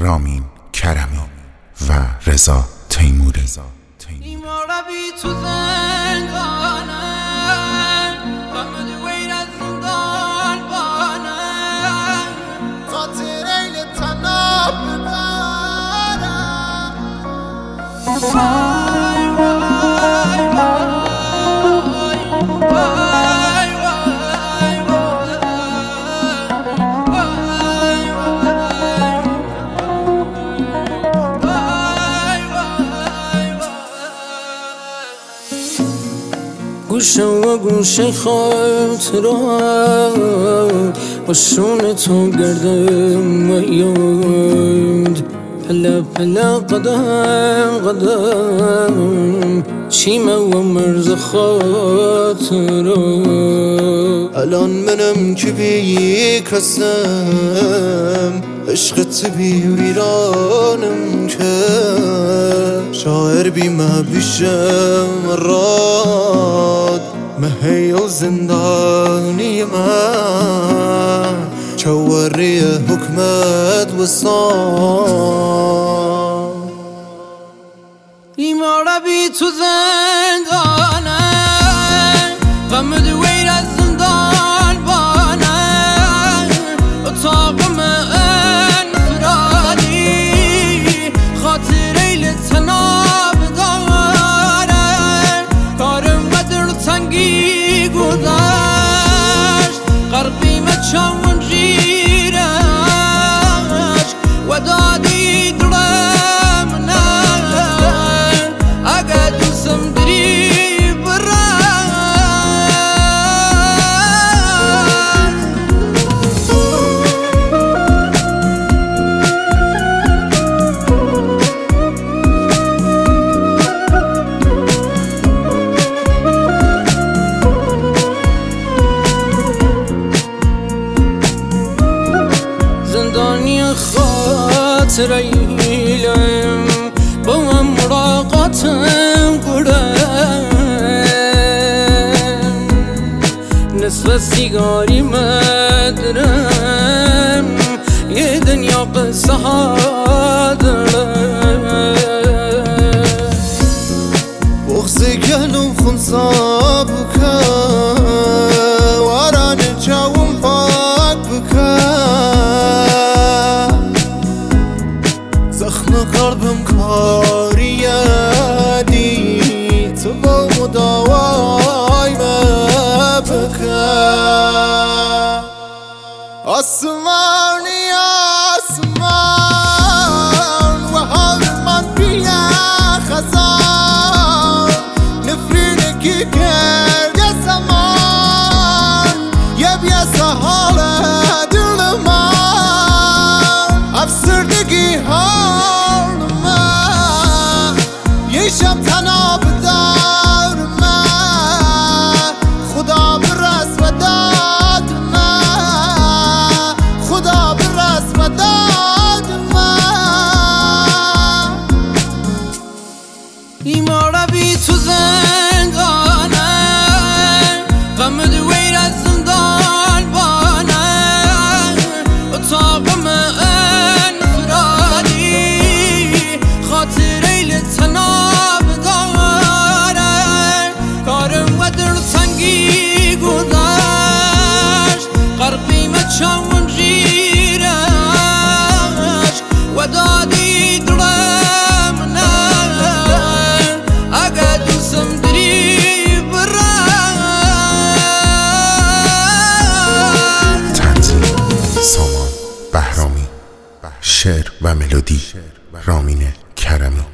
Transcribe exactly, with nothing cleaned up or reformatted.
رامین کرمی و رضا تیموری. گوشه و گوشه خاطرات با شون تو گردم و یاد، پله پله قدم قدم چیمه و مرز خاطرات. الان منم که بی کسم عشقت بی ویرانم که شاعر بی ما بیشم راد مهی و زندانی من چواری حکمت و سان. بیماره بی تو زندانه غم دویر از زندان بانه اتاق من فرادی خاطر ایل تناب داره کارم قدر تنگی گذشت قربیم چون جیرش و دادی درم نه اگه دوستم دری خاطر ایلم با مراقاتم گرم نصف سیگاری مدرم یه دنیا قصه ها دارم بغضی گلوم خونسا بکن واران جاوم پاک بکن زخم قلبم کاریدی تو با مداوای بکن. آسمانی آسمان و حال من بیا خزان نفرینه کی کرد زمان یه بیاسه حال دل من افسردگی حال من یه شب تنها بدار من خدا برس و داد من خدا برس و داد من. بیماره بی تو زندانه غم دویر از زندان بانه اتاق من فرادی خاطر ایل تناب داره کارم و در تنگی گذشت قربیم چون جیرش و دادی درم نه اگه دوستم دری برد. تنظیم سامان بهرامی، شعر و ملودی رامین کرمی.